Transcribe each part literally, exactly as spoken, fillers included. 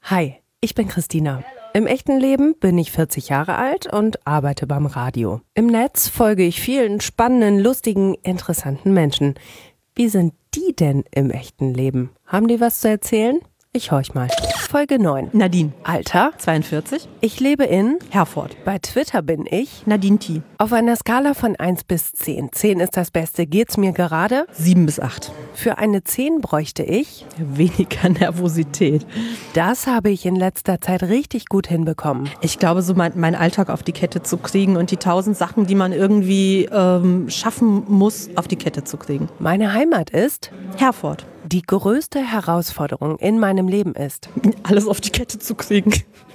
Hi, ich bin Christina. Im echten Leben bin ich vierzig Jahre alt und arbeite beim Radio. Im Netz folge ich vielen spannenden, lustigen, interessanten Menschen. Wie sind die denn im echten Leben? Haben die was zu erzählen? Ich horch mal. Folge neun. Nadine. Alter? zweiundvierzig. Ich lebe in Herford. Bei Twitter bin ich Nadine T. Auf einer Skala von eins bis zehn. zehn ist das Beste. Geht's mir gerade? sieben bis acht. Für eine zehn bräuchte ich Weniger Nervosität. Das habe ich in letzter Zeit richtig gut hinbekommen. Ich glaube, so mein, meinen Alltag auf die Kette zu kriegen und die tausend Sachen, die man irgendwie ähm, schaffen muss, auf die Kette zu kriegen. Meine Heimat ist Herford. Die größte Herausforderung in meinem Leben ist, alles auf die Kette zu kriegen.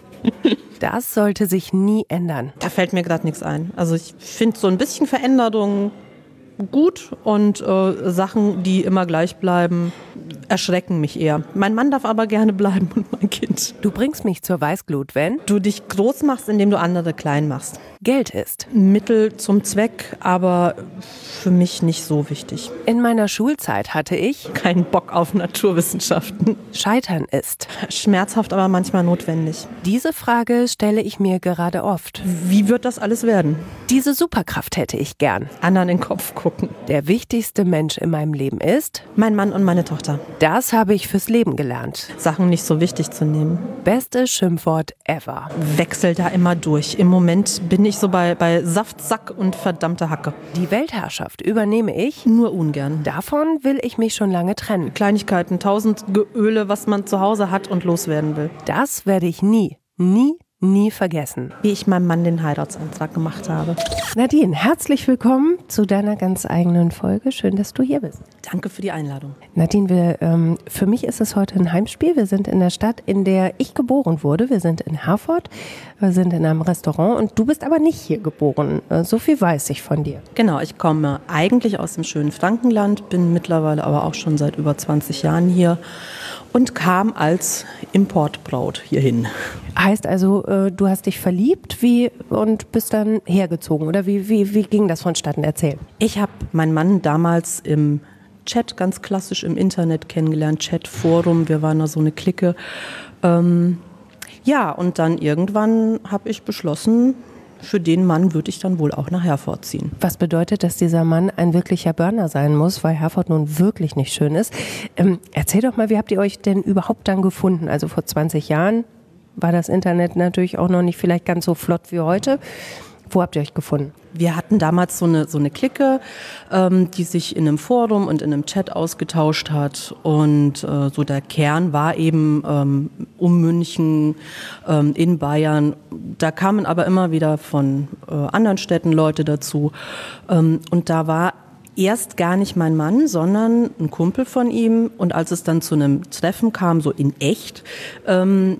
Das sollte sich nie ändern. Da fällt mir gerade nichts ein. Also ich finde so ein bisschen Veränderung gut und äh, Sachen, die immer gleich bleiben, erschrecken mich eher. Mein Mann darf aber gerne bleiben und mein Kind. Du bringst mich zur Weißglut, wenn du dich groß machst, indem du andere klein machst. Geld ist Mittel zum Zweck, aber für mich nicht so wichtig. In meiner Schulzeit hatte ich keinen Bock auf Naturwissenschaften. Scheitern ist schmerzhaft, aber manchmal notwendig. Diese Frage stelle ich mir gerade oft. Wie wird das alles werden? Diese Superkraft hätte ich gern. Anderen in den Kopf gucken. Der wichtigste Mensch in meinem Leben ist mein Mann und meine Tochter. Das habe ich fürs Leben gelernt. Sachen nicht so wichtig zu nehmen. Beste Schimpfwort ever. Wechsel da immer durch. Im Moment bin ich so bei, bei Saft, Sack und verdammte Hacke. Die Weltherrschaft übernehme ich nur ungern. Davon will ich mich schon lange trennen. Kleinigkeiten, tausend Öle, was man zu Hause hat und loswerden will. Das werde ich nie, nie, nie vergessen. Wie ich meinem Mann den Heiratsantrag gemacht habe. Nadine, herzlich willkommen zu deiner ganz eigenen Folge. Schön, dass du hier bist. Danke für die Einladung. Nadine, wir, ähm, für mich ist es heute ein Heimspiel. Wir sind in der Stadt, in der ich geboren wurde. Wir sind in Herford, wir sind in einem Restaurant und du bist aber nicht hier geboren. So viel weiß ich von dir. Genau, ich komme eigentlich aus dem schönen Frankenland, bin mittlerweile aber auch schon seit über zwanzig Jahren hier und kam als Importbraut hierhin. Heißt also, du hast dich verliebt wie, und bist dann hergezogen, oder wie, wie, wie ging das vonstatten? Erzähl. Ich habe meinen Mann damals im Chat, ganz klassisch im Internet kennengelernt, Chat-Forum, wir waren da so eine Clique. Ähm, ja, und dann irgendwann habe ich beschlossen, für den Mann würde ich dann wohl auch nach Herford ziehen. Was bedeutet, dass dieser Mann ein wirklicher Burner sein muss, weil Herford nun wirklich nicht schön ist? Ähm, erzähl doch mal, wie habt ihr euch denn überhaupt dann gefunden? Also vor zwanzig Jahren war das Internet natürlich auch noch nicht vielleicht ganz so flott wie heute. Wo habt ihr euch gefunden? Wir hatten damals so eine, so eine Clique, ähm, die sich in einem Forum und in einem Chat ausgetauscht hat. Und äh, so der Kern war eben ähm, um München, ähm, in Bayern. Da kamen aber immer wieder von äh, anderen Städten Leute dazu. Ähm, und da war erst gar nicht mein Mann, sondern ein Kumpel von ihm. Und als es dann zu einem Treffen kam, so in echt, ähm,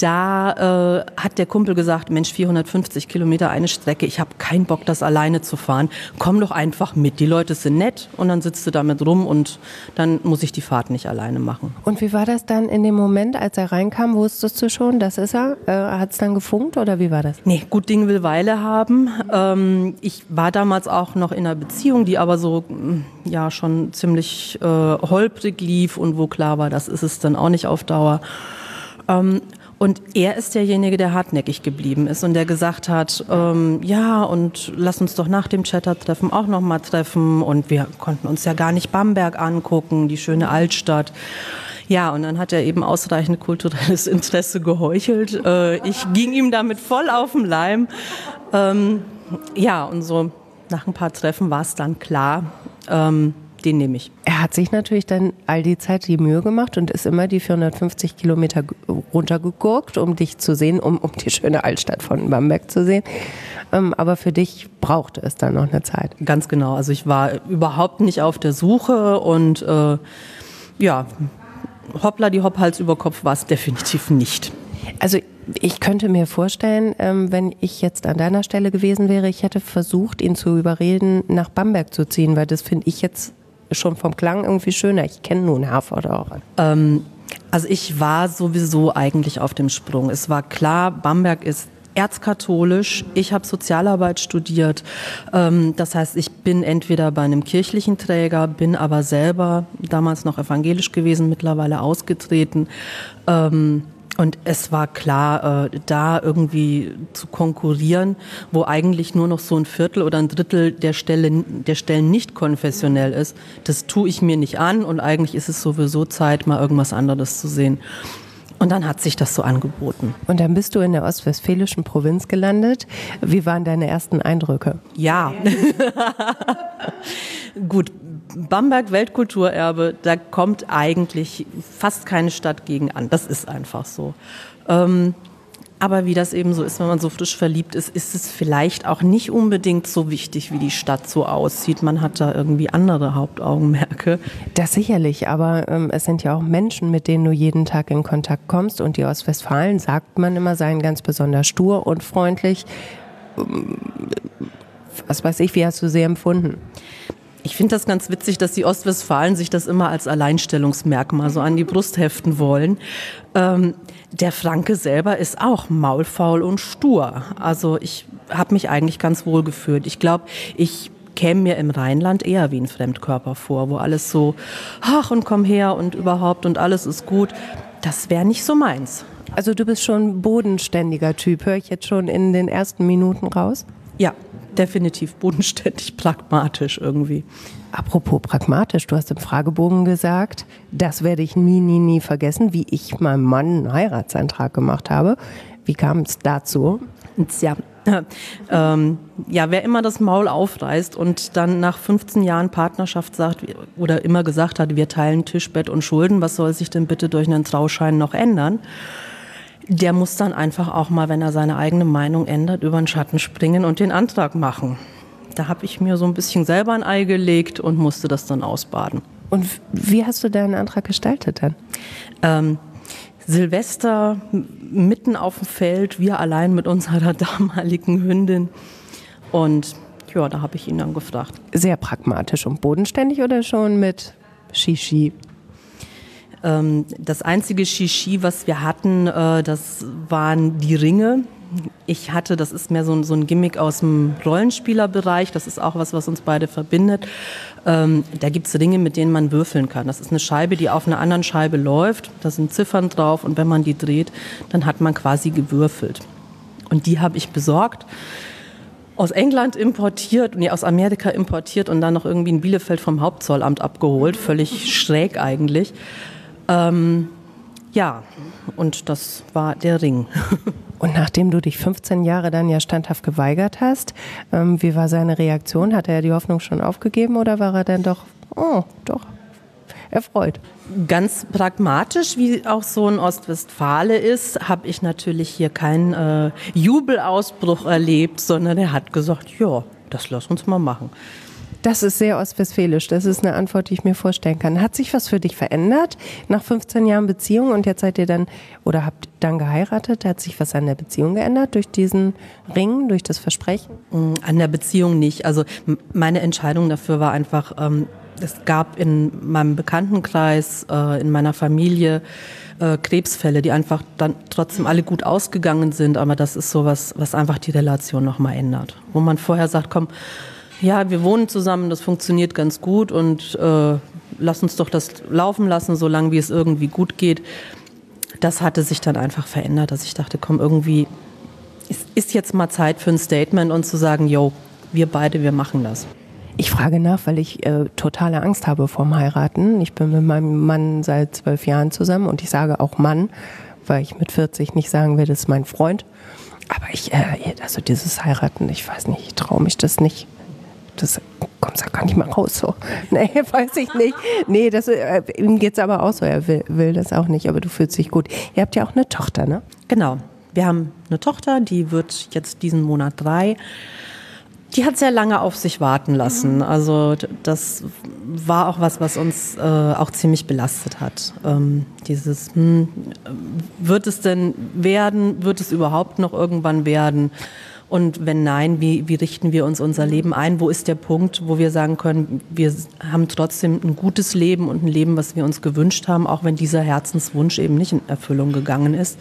da äh, hat der Kumpel gesagt, Mensch, vierhundertfünfzig Kilometer eine Strecke, ich habe keinen Bock, das alleine zu fahren. Komm doch einfach mit, die Leute sind nett und dann sitzt du damit rum und dann muss ich die Fahrt nicht alleine machen. Und wie war das dann in dem Moment, als er reinkam? Wusstest du schon, das ist er? Äh, hat es dann gefunkt oder wie war das? Nee, gut Ding will Weile haben. Ähm, ich war damals auch noch in einer Beziehung, die aber so ja schon ziemlich äh, holprig lief und wo klar war, das ist es dann auch nicht auf Dauer. Ähm, und er ist derjenige, der hartnäckig geblieben ist und der gesagt hat, ähm, ja und lass uns doch nach dem Chatter-Treffen auch nochmal treffen und wir konnten uns ja gar nicht Bamberg angucken, die schöne Altstadt. Ja, und dann hat er eben ausreichend kulturelles Interesse geheuchelt. Äh, ich ging ihm damit voll auf den Leim. Ähm, ja, und so nach ein paar Treffen war es dann klar, ähm, den nehme ich. Er hat sich natürlich dann all die Zeit die Mühe gemacht und ist immer die vierhundertfünfzig Kilometer runtergegurkt, um dich zu sehen, um, um die schöne Altstadt von Bamberg zu sehen. Ähm, aber für dich brauchte es dann noch eine Zeit. Ganz genau. Also ich war überhaupt nicht auf der Suche und äh, ja, hoppla die Hopp Hals über Kopf war es definitiv nicht. Also ich könnte mir vorstellen, ähm, wenn ich jetzt an deiner Stelle gewesen wäre, ich hätte versucht, ihn zu überreden, nach Bamberg zu ziehen, weil das finde ich jetzt schon vom Klang irgendwie schöner. Ich kenne nun Herford auch. Ähm, also ich war sowieso eigentlich auf dem Sprung. Es war klar, Bamberg ist erzkatholisch. Ich habe Sozialarbeit studiert. Ähm, das heißt, ich bin entweder bei einem kirchlichen Träger, bin aber selber damals noch evangelisch gewesen, mittlerweile ausgetreten. Ähm, Und es war klar, äh, da irgendwie zu konkurrieren, wo eigentlich nur noch so ein Viertel oder ein Drittel der, Stelle, der Stellen nicht konfessionell ist, das tue ich mir nicht an und eigentlich ist es sowieso Zeit, mal irgendwas anderes zu sehen. Und dann hat sich das so angeboten. Und dann bist du in der ostwestfälischen Provinz gelandet. Wie waren deine ersten Eindrücke? Ja, gut. Bamberg, Weltkulturerbe, da kommt eigentlich fast keine Stadt gegen an. Das ist einfach so. Ähm, aber wie das eben so ist, wenn man so frisch verliebt ist, ist es vielleicht auch nicht unbedingt so wichtig, wie die Stadt so aussieht. Man hat da irgendwie andere Hauptaugenmerke. Das sicherlich, aber ähm, es sind ja auch Menschen, mit denen du jeden Tag in Kontakt kommst. Und die Ostwestfalen, sagt man immer, seien ganz besonders stur und freundlich. Was weiß ich, wie hast du sie empfunden? Ich finde das ganz witzig, dass die Ostwestfalen sich das immer als Alleinstellungsmerkmal so an die Brust heften wollen. Ähm, der Franke selber ist auch maulfaul und stur. Also ich habe mich eigentlich ganz wohl gefühlt. Ich glaube, ich käme mir im Rheinland eher wie ein Fremdkörper vor, wo alles so, ach und komm her und überhaupt und alles ist gut. Das wäre nicht so meins. Also du bist schon ein bodenständiger Typ, höre ich jetzt schon in den ersten Minuten raus? Ja, definitiv bodenständig, pragmatisch irgendwie. Apropos pragmatisch, du hast im Fragebogen gesagt, das werde ich nie, nie, nie vergessen, wie ich meinem Mann einen Heiratsantrag gemacht habe. Wie kam es dazu? Tja, ähm, ja, wer immer das Maul aufreißt und dann nach fünfzehn Jahren Partnerschaft sagt oder immer gesagt hat, wir teilen Tisch, Bett und Schulden, was soll sich denn bitte durch einen Trauschein noch ändern? Der muss dann einfach auch mal, wenn er seine eigene Meinung ändert, über den Schatten springen und den Antrag machen. Da habe ich mir so ein bisschen selber ein Ei gelegt und musste das dann ausbaden. Und wie hast du deinen Antrag gestaltet dann? Ähm, Silvester, mitten auf dem Feld, wir allein mit unserer damaligen Hündin. Und ja, da habe ich ihn dann gefragt. Sehr pragmatisch und bodenständig oder schon mit Shishi? Das einzige Shishi, was wir hatten, das waren die Ringe. Ich hatte, das ist mehr so ein, so ein Gimmick aus dem Rollenspielerbereich, das ist auch was, was uns beide verbindet. Da gibt es Ringe, mit denen man würfeln kann. Das ist eine Scheibe, die auf einer anderen Scheibe läuft, da sind Ziffern drauf und wenn man die dreht, dann hat man quasi gewürfelt. Und die habe ich besorgt. Aus England importiert, nee, aus Amerika importiert und dann noch irgendwie in Bielefeld vom Hauptzollamt abgeholt. Völlig schräg eigentlich. Ähm, ja, und das war der Ring. Und nachdem du dich fünfzehn Jahre dann ja standhaft geweigert hast, ähm, wie war seine Reaktion? Hat er die Hoffnung schon aufgegeben oder war er dann doch, oh, doch, erfreut? Ganz pragmatisch, wie auch so ein Ostwestfale ist, habe ich natürlich hier keinen äh, Jubelausbruch erlebt, sondern er hat gesagt, ja, das lass uns mal machen. Das ist sehr ostwestfälisch. Das ist eine Antwort, die ich mir vorstellen kann. Hat sich was für dich verändert nach fünfzehn Jahren Beziehung und jetzt seid ihr dann oder habt dann geheiratet? Hat sich was an der Beziehung geändert durch diesen Ring, durch das Versprechen? An der Beziehung nicht. Also meine Entscheidung dafür war einfach, ähm, es gab in meinem Bekanntenkreis, äh, in meiner Familie äh, Krebsfälle, die einfach dann trotzdem alle gut ausgegangen sind. Aber das ist sowas, was einfach die Relation nochmal ändert. Wo man vorher sagt, komm, ja, wir wohnen zusammen, das funktioniert ganz gut und äh, lass uns doch das laufen lassen, solange wie es irgendwie gut geht. Das hatte sich dann einfach verändert, dass ich dachte, komm, irgendwie ist, ist jetzt mal Zeit für ein Statement und zu sagen, yo, wir beide, wir machen das. Ich frage nach, weil ich äh, totale Angst habe vorm Heiraten. Ich bin mit meinem Mann seit zwölf Jahren zusammen und ich sage auch Mann, weil ich mit vierzig nicht sagen will, das ist mein Freund. Aber ich, äh, also dieses Heiraten, ich weiß nicht, ich traue mich das nicht. Das kommt ja gar nicht mehr raus so. Nee, weiß ich nicht. Nee, das, äh, ihm geht's aber auch so, er will, will das auch nicht, aber du fühlst dich gut. Ihr habt ja auch eine Tochter, ne? Genau. Wir haben eine Tochter, die wird jetzt diesen Monat drei. Die hat sehr lange auf sich warten lassen. Also das war auch was, was uns äh, auch ziemlich belastet hat. Ähm, dieses, hm, wird es denn werden? Wird es überhaupt noch irgendwann werden? Und wenn nein, wie, wie richten wir uns unser Leben ein? Wo ist der Punkt, wo wir sagen können, wir haben trotzdem ein gutes Leben und ein Leben, was wir uns gewünscht haben, auch wenn dieser Herzenswunsch eben nicht in Erfüllung gegangen ist.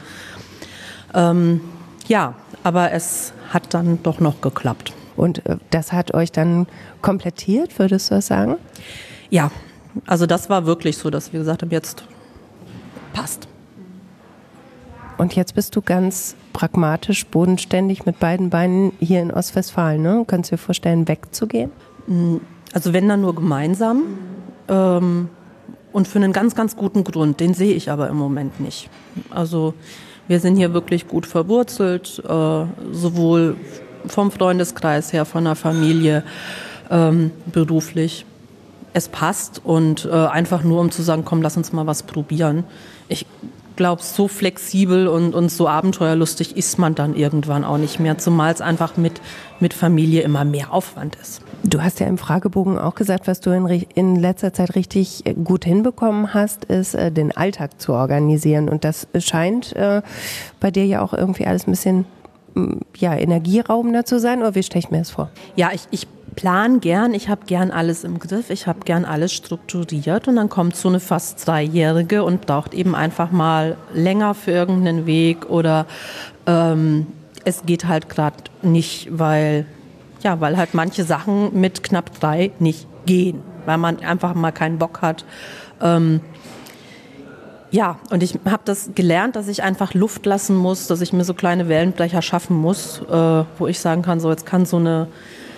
Ähm, ja, aber es hat dann doch noch geklappt. Und äh, das hat euch dann komplettiert, würdest du das sagen? Ja, also das war wirklich so, dass wir gesagt haben, jetzt passt. Und jetzt bist du ganz pragmatisch, bodenständig mit beiden Beinen hier in Ostwestfalen, ne? Kannst du dir vorstellen, wegzugehen? Also wenn dann nur gemeinsam ähm, und für einen ganz, ganz guten Grund. Den sehe ich aber im Moment nicht. Also wir sind hier wirklich gut verwurzelt, äh, sowohl vom Freundeskreis her, von der Familie, ähm, beruflich. Es passt und äh, einfach nur, um zu sagen, komm, lass uns mal was probieren. Ich glaube, so flexibel und, und so abenteuerlustig ist man dann irgendwann auch nicht mehr, zumal es einfach mit, mit Familie immer mehr Aufwand ist. Du hast ja im Fragebogen auch gesagt, was du in, in letzter Zeit richtig gut hinbekommen hast, ist, äh, den Alltag zu organisieren. Und das scheint äh, bei dir ja auch irgendwie alles ein bisschen ja, energieraubender zu sein. Oder wie stelle ich mir das vor? Ja, ich, ich plan gern, ich habe gern alles im Griff, ich habe gern alles strukturiert und dann kommt so eine fast Dreijährige und braucht eben einfach mal länger für irgendeinen Weg oder ähm, es geht halt gerade nicht, weil, ja, weil halt manche Sachen mit knapp drei nicht gehen, weil man einfach mal keinen Bock hat. Ähm, ja, und ich habe das gelernt, dass ich einfach Luft lassen muss, dass ich mir so kleine Wellenbrecher schaffen muss, äh, wo ich sagen kann, so jetzt kann so eine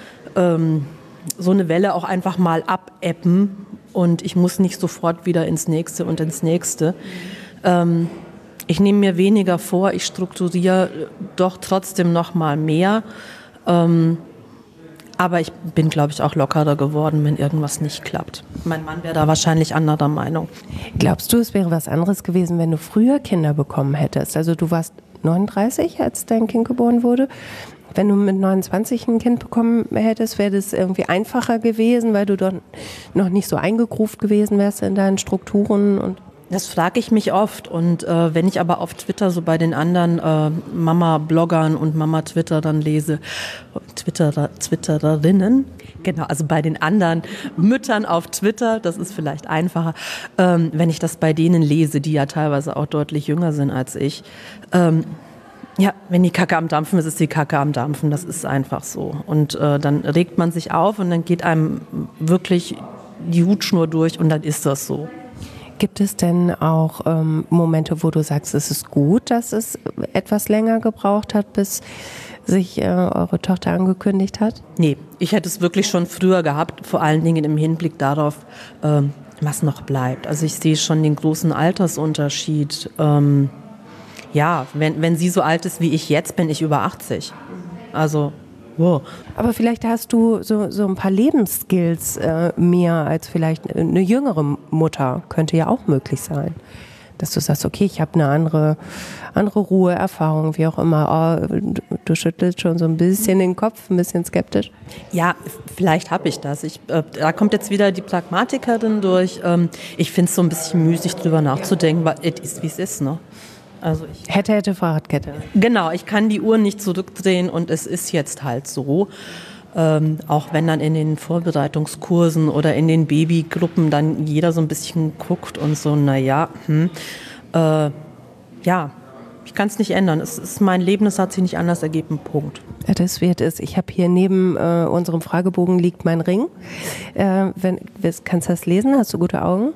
so eine Welle auch einfach mal abebben und ich muss nicht sofort wieder ins nächste und ins nächste. Ähm, ich nehme mir weniger vor, ich strukturiere doch trotzdem noch mal mehr. Ähm, aber ich bin, glaube ich, auch lockerer geworden, wenn irgendwas nicht klappt. Mein Mann wäre da wahrscheinlich anderer Meinung. Glaubst du, es wäre was anderes gewesen, wenn du früher Kinder bekommen hättest? Also du warst neununddreißig, als dein Kind geboren wurde. Wenn du mit neunundzwanzig ein Kind bekommen hättest, wäre das irgendwie einfacher gewesen, weil du dort noch nicht so eingegruft gewesen wärst in deinen Strukturen? Und das frage ich mich oft. Und äh, wenn ich aber auf Twitter so bei den anderen äh, Mama-Bloggern und Mama-Twitterern lese, Twitterer, Twittererinnen, genau, also bei den anderen Müttern auf Twitter, das ist vielleicht einfacher, ähm, wenn ich das bei denen lese, die ja teilweise auch deutlich jünger sind als ich, ähm, ja, wenn die Kacke am Dampfen ist, ist die Kacke am Dampfen. Das ist einfach so. Und äh, dann regt man sich auf und dann geht einem wirklich die Hutschnur durch und dann ist das so. Gibt es denn auch ähm, Momente, wo du sagst, es ist gut, dass es etwas länger gebraucht hat, bis sich äh, eure Tochter angekündigt hat? Nee, ich hätte es wirklich schon früher gehabt, vor allen Dingen im Hinblick darauf, ähm, was noch bleibt. Also ich sehe schon den großen Altersunterschied. Ähm, Ja, wenn, wenn sie so alt ist wie ich jetzt, bin ich über achtzig. Also, wow. Aber vielleicht hast du so, so ein paar Lebensskills äh, mehr als vielleicht eine jüngere Mutter. Könnte ja auch möglich sein. Dass du sagst, okay, ich habe eine andere, andere Ruhe, Erfahrung, wie auch immer. Oh, du, du schüttelst schon so ein bisschen den Kopf, ein bisschen skeptisch. Ja, vielleicht habe ich das. Ich, äh, da kommt jetzt wieder die Pragmatikerin durch. Ähm, ich finde es so ein bisschen müßig, drüber nachzudenken, weil es ist, wie es ist, ne? Also ich hätte, hätte, Fahrradkette. Genau, ich kann die Uhr nicht zurückdrehen und es ist jetzt halt so. Ähm, auch wenn dann in den Vorbereitungskursen oder in den Babygruppen dann jeder so ein bisschen guckt und so, naja, hm, äh, ja, ich kann es nicht ändern. Es ist mein Leben, es hat sich nicht anders ergeben, Punkt. Ja, das wird es. Ich habe hier neben äh, unserem Fragebogen liegt mein Ring. Äh, wenn, kannst du das lesen? Hast du gute Augen?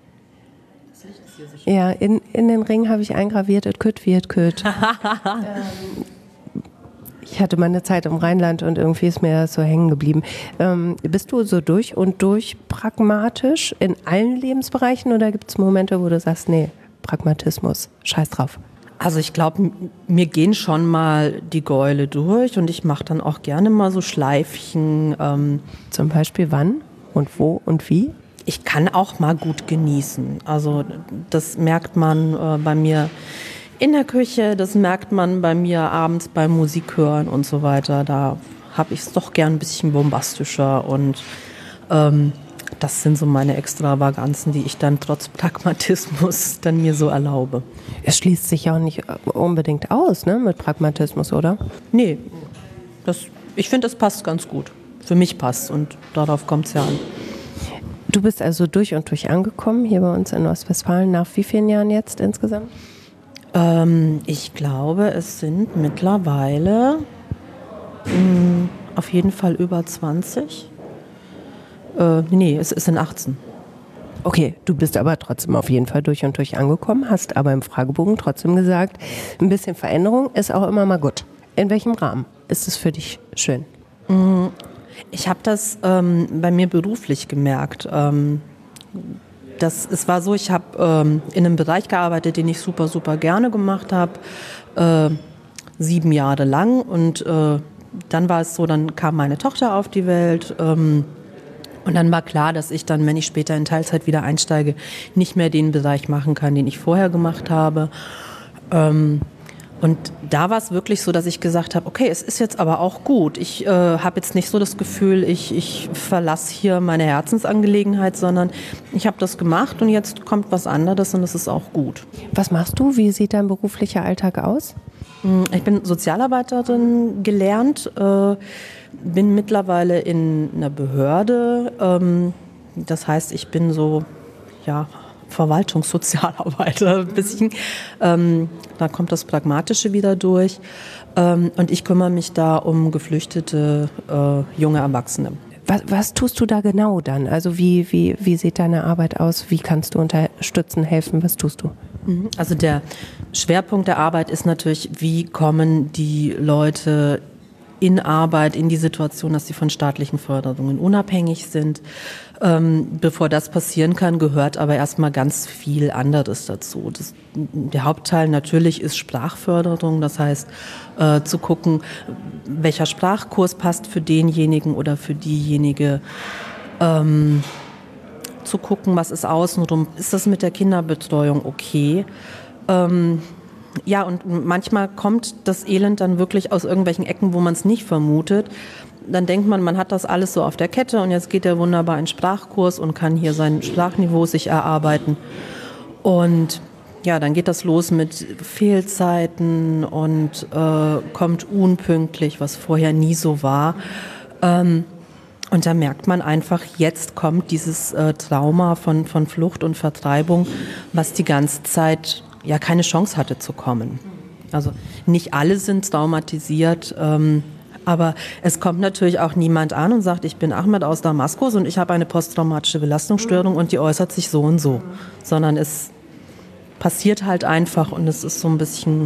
Ja, in, in den Ring habe ich eingraviert, et kütt wie et kütt. ähm, ich hatte mal eine Zeit im Rheinland und irgendwie ist mir das so hängen geblieben. Ähm, bist du so durch und durch pragmatisch in allen Lebensbereichen oder gibt es Momente, wo du sagst, nee, Pragmatismus, scheiß drauf? Also ich glaube, mir gehen schon mal die Gäule durch und ich mache dann auch gerne mal so Schleifchen. Ähm, Zum Beispiel wann und wo und wie? Ich kann auch mal gut genießen. Also das merkt man äh, bei mir in der Küche, das merkt man bei mir abends beim Musik hören und so weiter. Da habe ich es doch gern ein bisschen bombastischer und ähm, das sind so meine Extravaganzen, die ich dann trotz Pragmatismus dann mir so erlaube. Es schließt sich ja auch nicht unbedingt aus, ne, mit Pragmatismus, oder? Nee, das, ich finde, das passt ganz gut. Für mich passt und darauf kommt es ja an. Du bist also durch und durch angekommen, hier bei uns in Ostwestfalen. Nach wie vielen Jahren jetzt insgesamt? Ähm, ich glaube, es sind mittlerweile mh, auf jeden Fall über zwanzig. Äh, nee, es, es sind achtzehn. Okay, du bist aber trotzdem auf jeden Fall durch und durch angekommen, hast aber im Fragebogen trotzdem gesagt, ein bisschen Veränderung ist auch immer mal gut. In welchem Rahmen ist es für dich schön? Ich habe das ähm, bei mir beruflich gemerkt. Ähm, das, es war so, ich habe ähm, in einem Bereich gearbeitet, den ich super, super gerne gemacht habe, äh, sieben Jahre lang. Und äh, dann war es so, dann kam meine Tochter auf die Welt. Ähm, Und dann war klar, dass ich dann, wenn ich später in Teilzeit wieder einsteige, nicht mehr den Bereich machen kann, den ich vorher gemacht habe. Und da war es wirklich so, dass ich gesagt habe, okay, es ist jetzt aber auch gut. Ich äh, habe jetzt nicht so das Gefühl, ich, ich verlasse hier meine Herzensangelegenheit, sondern ich habe das gemacht und jetzt kommt was anderes und es ist auch gut. Was machst du? Wie sieht dein beruflicher Alltag aus? Ich bin Sozialarbeiterin gelernt, äh, bin mittlerweile in einer Behörde. Ähm, das heißt, ich bin so, ja, Verwaltungssozialarbeiter ein bisschen. Ähm, da kommt das Pragmatische wieder durch. Ähm, und ich kümmere mich da um geflüchtete äh, junge Erwachsene. Was, was tust du da genau dann? Also wie, wie, wie sieht deine Arbeit aus? Wie kannst du unterstützen, helfen? Was tust du? Also der Schwerpunkt der Arbeit ist natürlich, wie kommen die Leute in Arbeit, in die Situation, dass sie von staatlichen Förderungen unabhängig sind. Ähm, bevor das passieren kann, gehört aber erstmal ganz viel anderes dazu. Das, der Hauptteil natürlich ist Sprachförderung, das heißt äh, zu gucken, welcher Sprachkurs passt für denjenigen oder für diejenige, ähm, zu gucken, was ist außenrum, ist das mit der Kinderbetreuung okay? Ähm, Ja, und manchmal kommt das Elend dann wirklich aus irgendwelchen Ecken, wo man es nicht vermutet. Dann denkt man, man hat das alles so auf der Kette und jetzt geht er wunderbar in Sprachkurs und kann hier sein Sprachniveau sich erarbeiten. Und ja, dann geht das los mit Fehlzeiten und äh, kommt unpünktlich, was vorher nie so war. Ähm, und da merkt man einfach, jetzt kommt dieses äh, Trauma von, von Flucht und Vertreibung, was die ganze Zeit ja keine Chance hatte zu kommen. Also nicht alle sind traumatisiert, ähm, aber es kommt natürlich auch niemand an und sagt, ich bin Ahmed aus Damaskus und ich habe eine posttraumatische Belastungsstörung und die äußert sich so und so, sondern es passiert halt einfach und es ist so ein bisschen,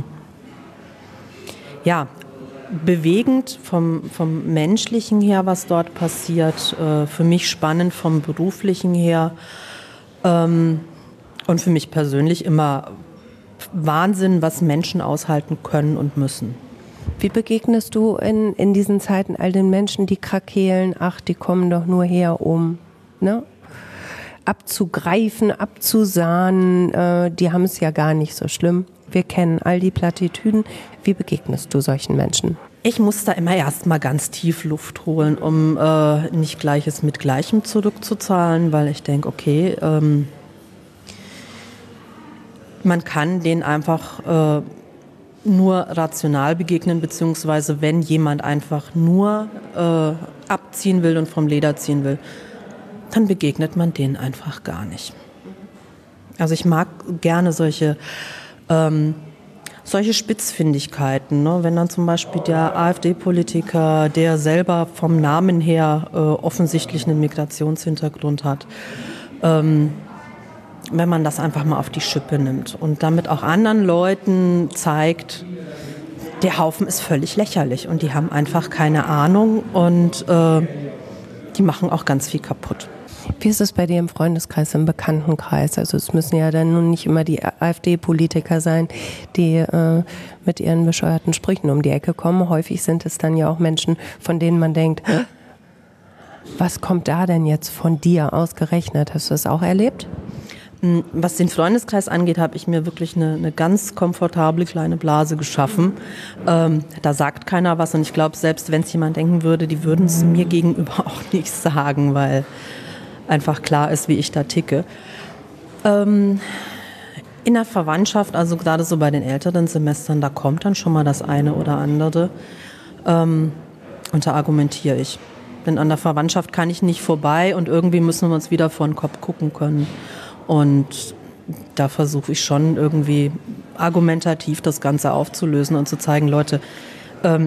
ja, bewegend vom, vom Menschlichen her, was dort passiert, äh, für mich spannend vom Beruflichen her ähm, und für mich persönlich immer Wahnsinn, was Menschen aushalten können und müssen. Wie begegnest du in, in diesen Zeiten all den Menschen, die krakeelen, ach, die kommen doch nur her, um ne, abzugreifen, abzusahnen, äh, die haben es ja gar nicht so schlimm. Wir kennen all die Plattitüden. Wie begegnest du solchen Menschen? Ich muss da immer erst mal ganz tief Luft holen, um äh, nicht Gleiches mit Gleichem zurückzuzahlen, weil ich denke, okay, ähm, man kann denen einfach äh, nur rational begegnen, beziehungsweise wenn jemand einfach nur äh, abziehen will und vom Leder ziehen will, dann begegnet man denen einfach gar nicht. Also ich mag gerne solche, ähm, solche Spitzfindigkeiten, ne? Wenn dann zum Beispiel der AfD-Politiker, der selber vom Namen her äh, offensichtlich einen Migrationshintergrund hat, ähm, wenn man das einfach mal auf die Schippe nimmt und damit auch anderen Leuten zeigt, der Haufen ist völlig lächerlich und die haben einfach keine Ahnung und äh, die machen auch ganz viel kaputt. Wie ist es bei dir im Freundeskreis, im Bekanntenkreis? Also es müssen ja dann nun nicht immer die AfD-Politiker sein, die äh, mit ihren bescheuerten Sprüchen um die Ecke kommen. Häufig sind es dann ja auch Menschen, von denen man denkt, was kommt da denn jetzt von dir ausgerechnet? Hast du das auch erlebt? Was den Freundeskreis angeht, habe ich mir wirklich eine, eine ganz komfortable kleine Blase geschaffen. Ähm, da sagt keiner was und ich glaube, selbst wenn es jemand denken würde, die würden es mir gegenüber auch nicht sagen, weil einfach klar ist, wie ich da ticke. Ähm, in der Verwandtschaft, also gerade so bei den älteren Semestern, da kommt dann schon mal das eine oder andere. Ähm, und da argumentiere ich. Denn an der Verwandtschaft kann ich nicht vorbei und irgendwie müssen wir uns wieder vor den Kopf gucken können. Und da versuche ich schon irgendwie argumentativ das Ganze aufzulösen und zu zeigen, Leute, ähm,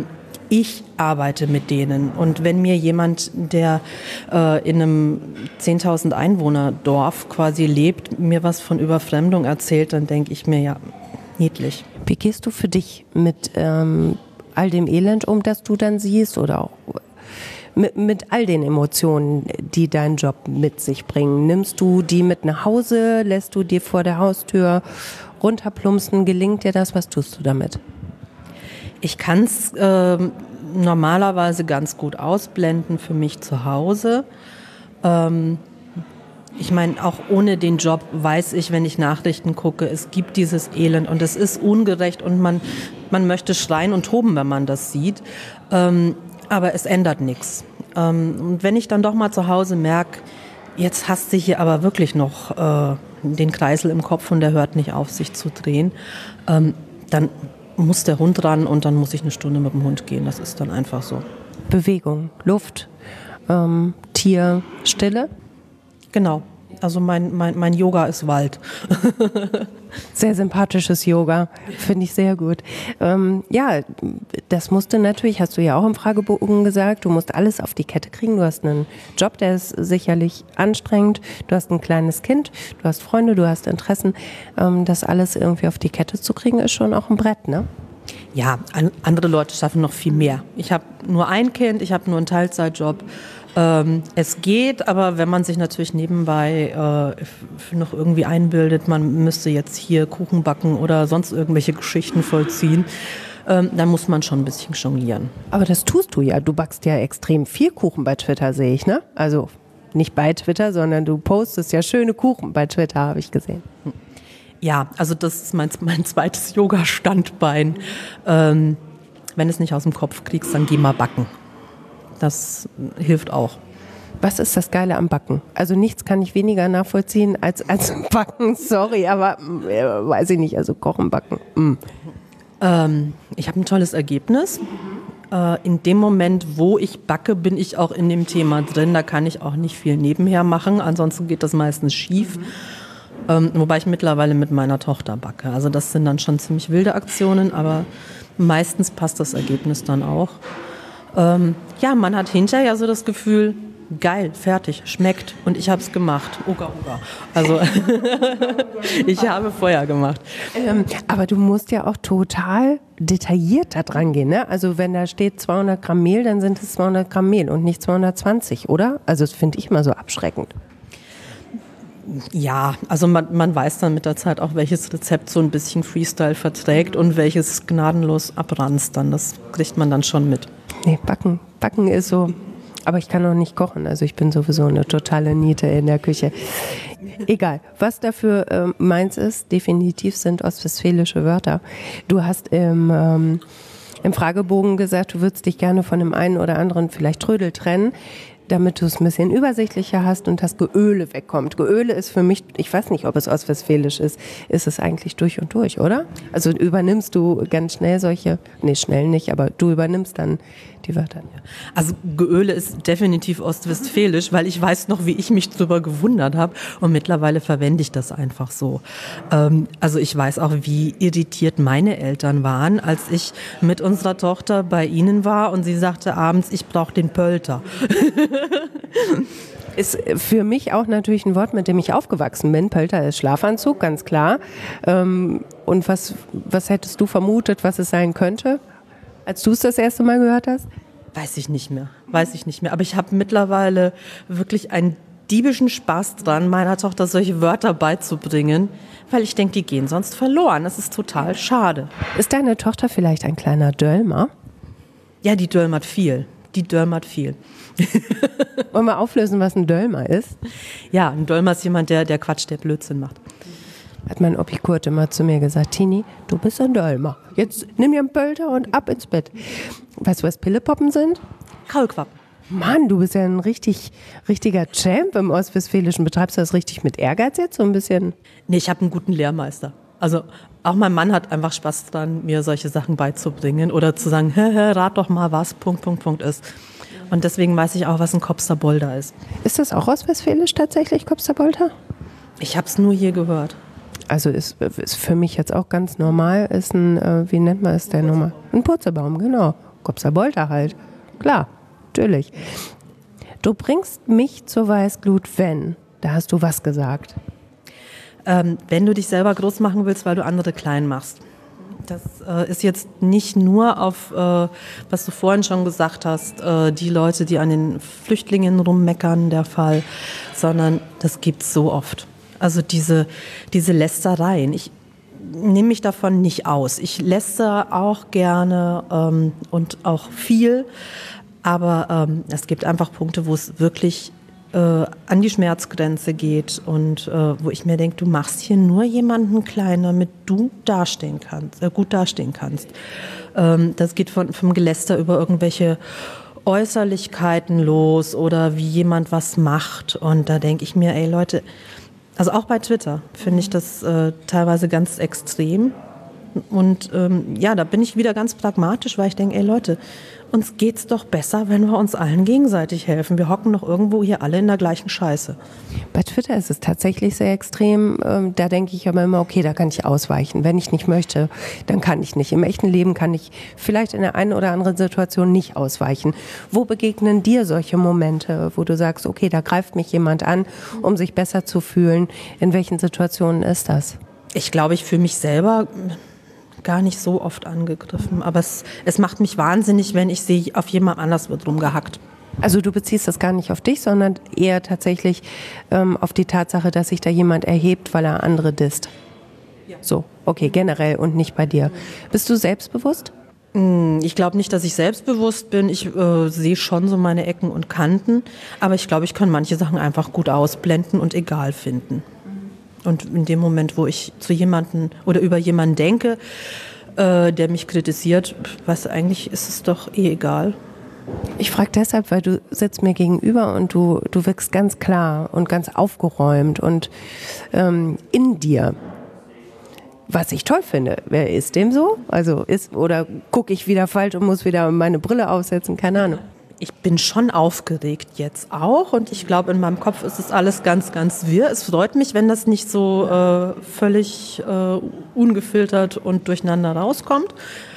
Ich arbeite mit denen. Und wenn mir jemand, der äh, in einem zehntausend Einwohner Dorf quasi lebt, mir was von Überfremdung erzählt, dann denke ich mir, ja, niedlich. Wie gehst du für dich mit ähm, all dem Elend um, das du dann siehst oder auch mit, mit all den Emotionen, die dein Job mit sich bringen? Nimmst du die mit nach Hause? Lässt du dir vor der Haustür runterplumpsen? Gelingt dir das? Was tust du damit? Ich kann es äh, normalerweise ganz gut ausblenden für mich zu Hause. Ähm, ich meine, auch ohne den Job weiß ich, wenn ich Nachrichten gucke, es gibt dieses Elend und es ist ungerecht und man, man möchte schreien und toben, wenn man das sieht. Ähm, aber es ändert nichts. Ähm, und wenn ich dann doch mal zu Hause merke, jetzt hast du hier aber wirklich noch äh, den Kreisel im Kopf und der hört nicht auf, sich zu drehen, ähm, dann muss der Hund ran und dann muss ich eine Stunde mit dem Hund gehen. Das ist dann einfach so. Bewegung, Luft, ähm, Tier, Stille? Genau. Also mein, mein, mein Yoga ist Wald. Sehr sympathisches Yoga, finde ich sehr gut. Ähm, ja, das musst du natürlich, hast du ja auch im Fragebogen gesagt, du musst alles auf die Kette kriegen. Du hast einen Job, der ist sicherlich anstrengend. Du hast ein kleines Kind, du hast Freunde, du hast Interessen. Ähm, das alles irgendwie auf die Kette zu kriegen, ist schon auch ein Brett, ne? Ja, an, andere Leute schaffen noch viel mehr. Ich habe nur ein Kind, ich habe nur einen Teilzeitjob. Ähm, es geht, aber wenn man sich natürlich nebenbei äh, noch irgendwie einbildet, man müsste jetzt hier Kuchen backen oder sonst irgendwelche Geschichten vollziehen, ähm, dann muss man schon ein bisschen jonglieren. Aber das tust du ja. Du backst ja extrem viel Kuchen bei Twitter, sehe ich, ne? Also nicht bei Twitter, sondern du postest ja schöne Kuchen bei Twitter, habe ich gesehen. Ja, also das ist mein, mein zweites Yoga-Standbein. Ähm, wenn es nicht aus dem Kopf kriegst, dann geh mal backen. Das hilft auch. Was ist das Geile am Backen? Also nichts kann ich weniger nachvollziehen als, als Backen, sorry, aber äh, weiß ich nicht, also Kochen, Backen. Mm. Ähm, ich habe ein tolles Ergebnis. Äh, in dem Moment, wo ich backe, bin ich auch in dem Thema drin. Da kann ich auch nicht viel nebenher machen, ansonsten geht das meistens schief. Mhm. Ähm, wobei ich mittlerweile mit meiner Tochter backe. Also das sind dann schon ziemlich wilde Aktionen, aber meistens passt das Ergebnis dann auch. Ähm, ja, man hat hinterher so das Gefühl, geil, fertig, schmeckt und ich habe es gemacht. Uga, uga. Also ich habe Feuer gemacht. Ähm, aber du musst ja auch total detailliert da dran gehen, ne? Also wenn da steht zweihundert Gramm Mehl, dann sind es zweihundert Gramm Mehl und nicht zweihundertzwanzig, oder? Also das finde ich mal so abschreckend. Ja, also man, man weiß dann mit der Zeit auch, welches Rezept so ein bisschen Freestyle verträgt und welches gnadenlos abranzt dann. Das kriegt man dann schon mit. Nee, Backen. Backen ist so, aber ich kann auch nicht kochen. Also ich bin sowieso eine totale Niete in der Küche. Egal, was dafür ähm, meins ist, definitiv sind ostwestfälische Wörter. Du hast im, ähm, im Fragebogen gesagt, du würdest dich gerne von dem einen oder anderen vielleicht Trödel trennen, damit du es ein bisschen übersichtlicher hast und das Geöle wegkommt. Geöle ist für mich, ich weiß nicht, ob es ostwestfälisch ist, ist es eigentlich durch und durch, oder? Also übernimmst du ganz schnell solche, nee, schnell nicht, aber du übernimmst dann die Wörter. Also Geöle ist definitiv ostwestfälisch, weil ich weiß noch, wie ich mich drüber gewundert habe und mittlerweile verwende ich das einfach so. Ähm, also ich weiß auch, wie irritiert meine Eltern waren, als ich mit unserer Tochter bei ihnen war und sie sagte abends, ich brauche den Pölter. Ist für mich auch natürlich ein Wort, mit dem ich aufgewachsen bin. Pölter ist Schlafanzug, ganz klar. Ähm, und was, was hättest du vermutet, was es sein könnte, als du es das erste Mal gehört hast? Weiß ich nicht mehr, weiß ich nicht mehr. Aber ich habe mittlerweile wirklich einen diebischen Spaß dran, meiner Tochter solche Wörter beizubringen, weil ich denke, die gehen sonst verloren. Das ist total schade. Ist deine Tochter vielleicht ein kleiner Dölmer? Ja, die dölmert viel. Die dölmert viel. Wollen wir auflösen, was ein Dölmer ist? Ja, ein Dölmer ist jemand, der, der Quatsch, der Blödsinn macht. Hat mein Opi Kurt immer zu mir gesagt, Tini, du bist ein Dölmer. Jetzt nimm dir einen Pölter und ab ins Bett. Weißt du, was Pillepoppen sind? Kaulquappen. Mann, du bist ja ein richtig, richtiger Champ im Ostwestfälischen. Betreibst du das richtig mit Ehrgeiz jetzt so ein bisschen? Nee, ich habe einen guten Lehrmeister. Also auch mein Mann hat einfach Spaß dran, mir solche Sachen beizubringen oder zu sagen, hä, hä, rat doch mal, was Punkt, Punkt, Punkt ist. Und deswegen weiß ich auch, was ein Kopsterbolder ist. Ist das auch ostwestfälisch tatsächlich, Kopsterbolder? Ich habe es nur hier gehört. Also ist, ist für mich jetzt auch ganz normal, ist ein, äh, wie nennt man es denn nochmal? Ein Purzelbaum, genau. Gopser-Bolter halt. Klar, natürlich. Du bringst mich zur Weißglut, wenn. Da hast du was gesagt. Ähm, wenn du dich selber groß machen willst, weil du andere klein machst. Das äh, ist jetzt nicht nur auf, äh, was du vorhin schon gesagt hast, äh, die Leute, die an den Flüchtlingen rummeckern, der Fall, sondern das gibt's so oft. Also diese, diese Lästereien. Ich nehme mich davon nicht aus. Ich lästere auch gerne ähm, und auch viel, aber ähm, es gibt einfach Punkte, wo es wirklich äh, an die Schmerzgrenze geht und äh, wo ich mir denke, du machst hier nur jemanden klein, damit du dastehen kannst, äh, gut dastehen kannst. Ähm, das geht von, vom Geläster über irgendwelche Äußerlichkeiten los oder wie jemand was macht. Und da denke ich mir, ey Leute, also auch bei Twitter finde ich das äh, teilweise ganz extrem. Und ähm, ja, da bin ich wieder ganz pragmatisch, weil ich denke, ey Leute, uns geht's doch besser, wenn wir uns allen gegenseitig helfen. Wir hocken doch irgendwo hier alle in der gleichen Scheiße. Bei Twitter ist es tatsächlich sehr extrem. Ähm, da denke ich aber immer, okay, da kann ich ausweichen. Wenn ich nicht möchte, dann kann ich nicht. Im echten Leben kann ich vielleicht in der einen oder anderen Situation nicht ausweichen. Wo begegnen dir solche Momente, wo du sagst, okay, da greift mich jemand an, um sich besser zu fühlen? In welchen Situationen ist das? Ich glaube, ich fühle mich selber gar nicht so oft angegriffen. Aber es, es macht mich wahnsinnig, wenn ich sehe, auf jemand anders wird rumgehackt. Also du beziehst das gar nicht auf dich, sondern eher tatsächlich ähm, auf die Tatsache, dass sich da jemand erhebt, weil er andere disst. Ja. So, okay, generell und nicht bei dir. Bist du selbstbewusst? Ich glaube nicht, dass ich selbstbewusst bin. Ich äh, sehe schon so meine Ecken und Kanten. Aber ich glaube, ich kann manche Sachen einfach gut ausblenden und egal finden. Und in dem Moment, wo ich zu jemanden oder über jemanden denke, äh, der mich kritisiert, was eigentlich ist es doch eh egal. Ich frage deshalb, weil du sitzt mir gegenüber und du, du wirkst ganz klar und ganz aufgeräumt und ähm, in dir. Was ich toll finde. Wer ist dem so? Also ist, oder gucke ich wieder falsch und muss wieder meine Brille aufsetzen? Keine Ahnung. Ich bin schon aufgeregt jetzt auch und ich glaube, in meinem Kopf ist es alles ganz, ganz wirr. Es freut mich, wenn das nicht so äh, völlig äh, ungefiltert und durcheinander rauskommt.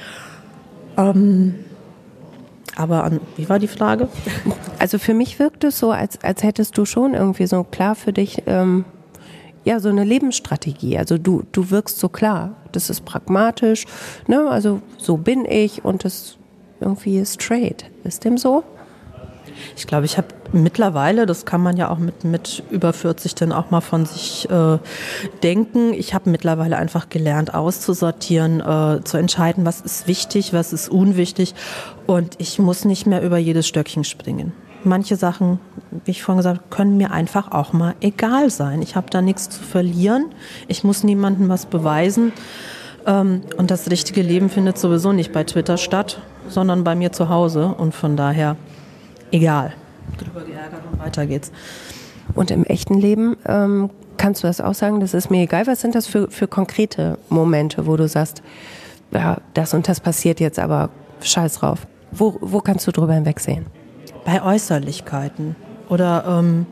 Ähm, aber an, wie war die Frage? Also für mich wirkt es so, als, als hättest du schon irgendwie so klar für dich ähm, ja so eine Lebensstrategie. Also du, du wirkst so klar. Das ist pragmatisch, ne? Also so bin ich und das irgendwie straight. Ist dem so? Ich glaube, ich habe mittlerweile, das kann man ja auch mit, mit über vierzig dann auch mal von sich äh, denken, ich habe mittlerweile einfach gelernt auszusortieren, äh, zu entscheiden, was ist wichtig, was ist unwichtig und ich muss nicht mehr über jedes Stöckchen springen. Manche Sachen, wie ich vorhin gesagt habe, können mir einfach auch mal egal sein. Ich habe da nichts zu verlieren, ich muss niemandem was beweisen ähm, und das richtige Leben findet sowieso nicht bei Twitter statt, sondern bei mir zu Hause und von daher egal. Drüber geärgert und weiter geht's. Und im echten Leben ähm, kannst du das auch sagen, das ist mir egal. Was sind das für, für konkrete Momente, wo du sagst, ja, das und das passiert jetzt, aber scheiß drauf. Wo, wo kannst du drüber hinwegsehen? Bei Äußerlichkeiten. Oder ähm,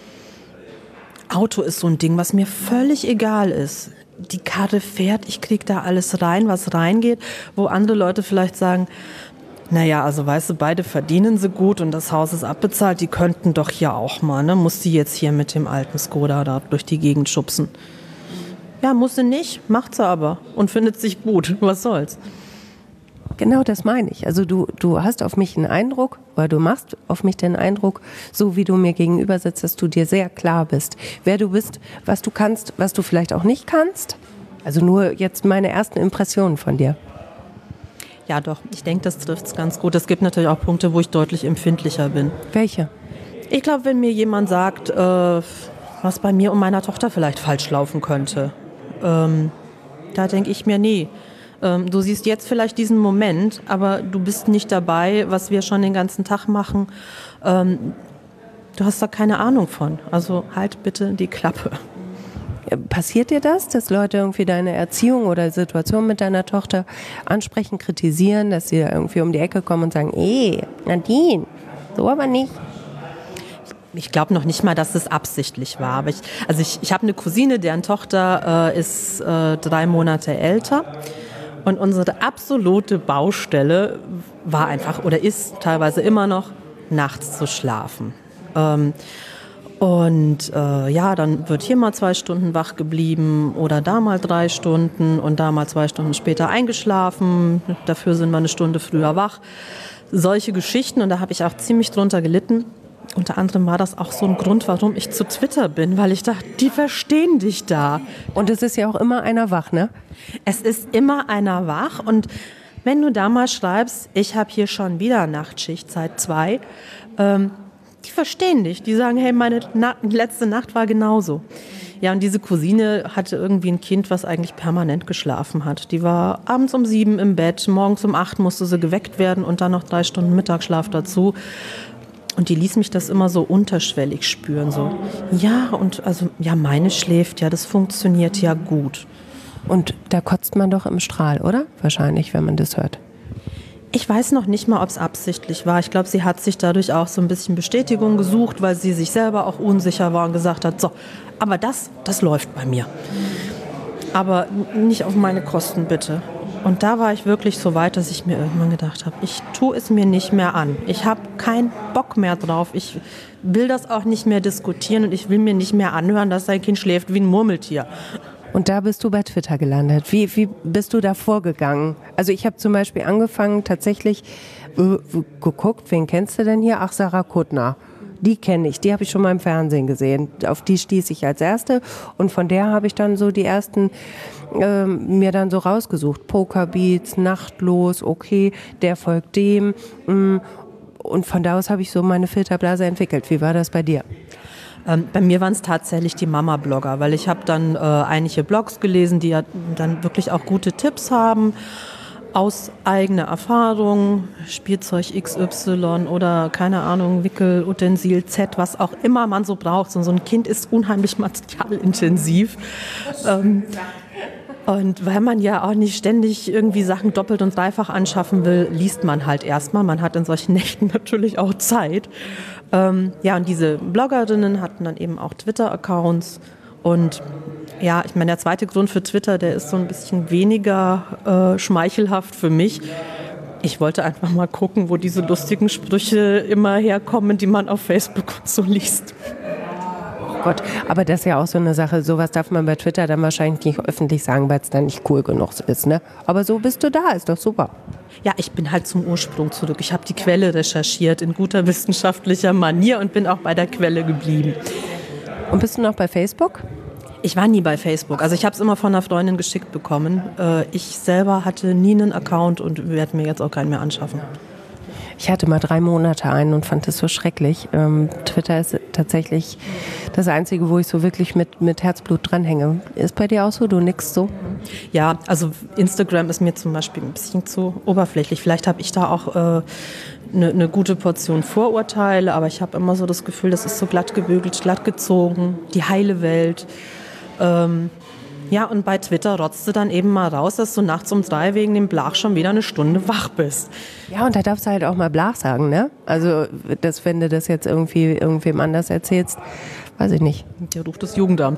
Auto ist so ein Ding, was mir völlig egal ist. Die Karre fährt, ich krieg da alles rein, was reingeht, wo andere Leute vielleicht sagen, naja, also weißt du, beide verdienen sie gut und das Haus ist abbezahlt, die könnten doch hier auch mal, ne? Muss sie jetzt hier mit dem alten Skoda da durch die Gegend schubsen? Ja, muss sie nicht, macht sie aber und findet sich gut, was soll's? Genau das meine ich. Also du, du hast auf mich einen Eindruck, oder du machst auf mich den Eindruck, so wie du mir gegenüber sitzt, dass du dir sehr klar bist, wer du bist, was du kannst, was du vielleicht auch nicht kannst. Also nur jetzt meine ersten Impressionen von dir. Ja doch, ich denke, das trifft es ganz gut. Es gibt natürlich auch Punkte, wo ich deutlich empfindlicher bin. Welche? Ich glaube, wenn mir jemand sagt, äh, was bei mir und meiner Tochter vielleicht falsch laufen könnte, ähm, da denke ich mir, nee, ähm, du siehst jetzt vielleicht diesen Moment, aber du bist nicht dabei, was wir schon den ganzen Tag machen. Ähm, du hast da keine Ahnung von. Also halt bitte die Klappe. Passiert dir das, dass Leute irgendwie deine Erziehung oder Situation mit deiner Tochter ansprechen, kritisieren, dass sie irgendwie um die Ecke kommen und sagen, ey, Nadine, so aber nicht? Ich glaube noch nicht mal, dass es absichtlich war. Aber ich, also ich, ich habe eine Cousine, deren Tochter äh, ist äh, drei Monate älter. Und unsere absolute Baustelle war einfach oder ist teilweise immer noch, nachts zu schlafen. Ähm, und äh, ja, dann wird hier mal zwei Stunden wach geblieben oder da mal drei Stunden und da mal zwei Stunden später eingeschlafen. Dafür sind wir eine Stunde früher wach. Solche Geschichten, und da habe ich auch ziemlich drunter gelitten. Unter anderem war das auch so ein Grund, warum ich zu Twitter bin, weil ich dachte, die verstehen dich da. Und es ist ja auch immer einer wach, ne? Es ist immer einer wach, und wenn du da mal schreibst, ich habe hier schon wieder Nachtschicht seit zwei, ähm, die verstehen dich. Die sagen, hey, meine Na- letzte Nacht war genauso. Ja, und diese Cousine hatte irgendwie ein Kind, was eigentlich permanent geschlafen hat. Die war abends um sieben im Bett, morgens um acht musste sie geweckt werden und dann noch drei Stunden Mittagsschlaf dazu. Und die ließ mich das immer so unterschwellig spüren, so, ja, und also, ja, meine schläft, ja, das funktioniert ja gut. Und da kotzt man doch im Strahl, oder? Wahrscheinlich, wenn man das hört. Ich weiß noch nicht mal, ob es absichtlich war. Ich glaube, sie hat sich dadurch auch so ein bisschen Bestätigung gesucht, weil sie sich selber auch unsicher war und gesagt hat, so, aber das, das läuft bei mir. Aber nicht auf meine Kosten, bitte. Und da war ich wirklich so weit, dass ich mir irgendwann gedacht habe, ich tue es mir nicht mehr an. Ich habe keinen Bock mehr drauf. Ich will das auch nicht mehr diskutieren und ich will mir nicht mehr anhören, dass dein Kind schläft wie ein Murmeltier. Und da bist du bei Twitter gelandet. Wie, wie bist du da vorgegangen? Also ich habe zum Beispiel angefangen, tatsächlich äh, geguckt, wen kennst du denn hier? Ach, Sarah Kuttner. Die kenne ich, die habe ich schon mal im Fernsehen gesehen. Auf die stieß ich als Erste und von der habe ich dann so die ersten äh, mir dann so rausgesucht. Pokerbeats, Nachtlos, okay, der folgt dem. Mh. Und von da aus habe ich so meine Filterblase entwickelt. Wie war das bei dir? Ähm, bei mir waren es tatsächlich die Mama-Blogger, weil ich habe dann äh, einige Blogs gelesen, die ja dann wirklich auch gute Tipps haben. Aus eigener Erfahrung, Spielzeug X Y oder keine Ahnung, Wickelutensil Z, was auch immer man so braucht. So ein Kind ist unheimlich materialintensiv. Ähm, und weil man ja auch nicht ständig irgendwie Sachen doppelt und dreifach anschaffen will, liest man halt erstmal. Man hat in solchen Nächten natürlich auch Zeit. Ähm, ja, und diese Bloggerinnen hatten dann eben auch Twitter-Accounts. Und ja, ich meine, der zweite Grund für Twitter, der ist so ein bisschen weniger äh, schmeichelhaft für mich. Ich wollte einfach mal gucken, wo diese lustigen Sprüche immer herkommen, die man auf Facebook und so liest. Oh Gott, aber das ist ja auch so eine Sache, sowas darf man bei Twitter dann wahrscheinlich nicht öffentlich sagen, weil es dann nicht cool genug ist, ne? Aber so bist du da, ist doch super. Ja, ich bin halt zum Ursprung zurück. Ich habe die Quelle recherchiert in guter wissenschaftlicher Manier und bin auch bei der Quelle geblieben. Und bist du noch bei Facebook? Ich war nie bei Facebook. Also ich habe es immer von einer Freundin geschickt bekommen. Ich selber hatte nie einen Account und werde mir jetzt auch keinen mehr anschaffen. Ich hatte mal drei Monate einen und fand das so schrecklich. Ähm, Twitter ist tatsächlich das Einzige, wo ich so wirklich mit, mit Herzblut dranhänge. Ist bei dir auch so? Du nickst so? Ja, also Instagram ist mir zum Beispiel ein bisschen zu oberflächlich. Vielleicht habe ich da auch äh, eine, eine gute Portion Vorurteile, aber ich habe immer so das Gefühl, das ist so glatt gebügelt, glatt gezogen, die heile Welt. Ähm, ja, und bei Twitter rotzt du dann eben mal raus, dass du nachts um drei wegen dem Blach schon wieder eine Stunde wach bist. Ja, und da darfst du halt auch mal Blach sagen, ne? Also, das, wenn du das jetzt irgendwie irgendwem anders erzählst, weiß ich nicht. Der ruft das Jugendamt.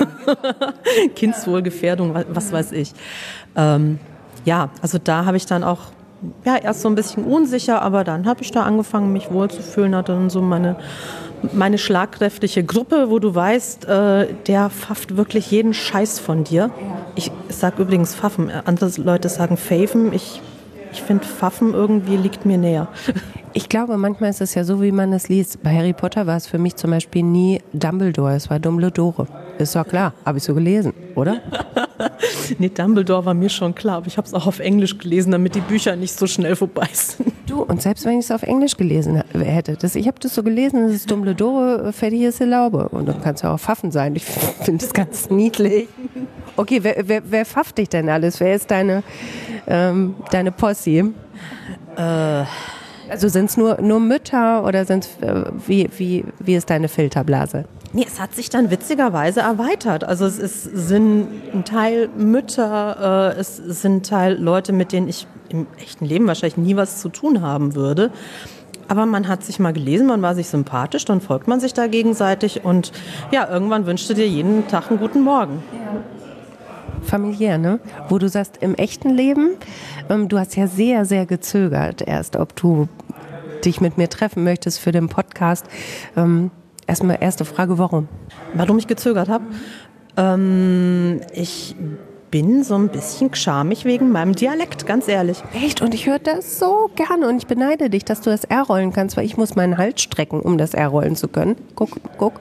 Kindswohlgefährdung, was weiß ich. Ähm, ja, also da habe ich dann auch ja, erst so ein bisschen unsicher, aber dann habe ich da angefangen, mich wohlzufühlen, hatte dann so meine, meine schlagkräftige Gruppe, wo du weißt, äh, der pfafft wirklich jeden Scheiß von dir. Ich sage übrigens Pfaffen, andere Leute sagen Faven, ich, ich finde Pfaffen irgendwie liegt mir näher. Ich glaube, manchmal ist es ja so, wie man es liest. Bei Harry Potter war es für mich zum Beispiel nie Dumbledore, es war Dumbledore. Ist doch klar, habe ich so gelesen, oder? Nee, Dumbledore war mir schon klar, aber ich habe es auch auf Englisch gelesen, damit die Bücher nicht so schnell vorbei sind. Du, und selbst wenn ich es auf Englisch gelesen hätte, das, ich habe das so gelesen, das ist Dumbledore, fertig ist die Laube. Und dann kann es ja auch Pfaffen sein. Ich finde das ganz niedlich. Okay, wer, wer, wer pfafft dich denn alles? Wer ist deine, ähm, deine Posse? Äh... Also sind es nur, nur Mütter oder sind's, äh, wie, wie, wie ist deine Filterblase? Nee, es hat sich dann witzigerweise erweitert. Also es ist, sind ein Teil Mütter, äh, es sind ein Teil Leute, mit denen ich im echten Leben wahrscheinlich nie was zu tun haben würde. Aber man hat sich mal gelesen, man war sich sympathisch, dann folgt man sich da gegenseitig und ja, irgendwann wünschte dir jeden Tag einen guten Morgen. Ja. familiär, ne? Wo du sagst, im echten Leben, ähm, du hast ja sehr, sehr gezögert erst, ob du dich mit mir treffen möchtest für den Podcast. Ähm, erstmal erste Frage, warum? Warum ich gezögert habe? Ähm, ich bin so ein bisschen schamig wegen meinem Dialekt, ganz ehrlich. Echt? Und ich höre das so gerne und ich beneide dich, dass du das R rollen kannst, weil ich muss meinen Hals strecken, um das R rollen zu können. Guck, guck.